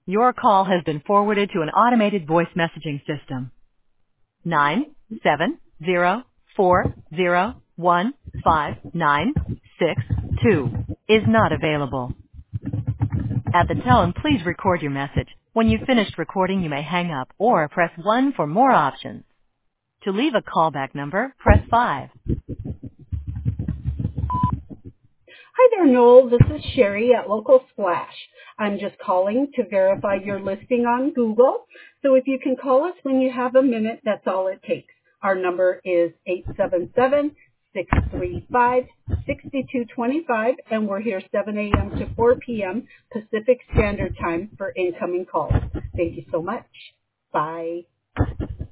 Your call has been forwarded to an automated voice messaging system. 970401596 is not available. At the tone, please record your message. When you've finished recording, you may hang up or press 1 for more options. To leave a callback number, press 5. Hi there, Noel. This is Sherry at Local Splash. I'm just calling to verify your listing on Google. So if you can call us when you have a minute, that's all it takes. Our number is 877-635-6225, and we're here 7 a.m. to 4 p.m. Pacific Standard Time for incoming calls. Thank you so much. Bye.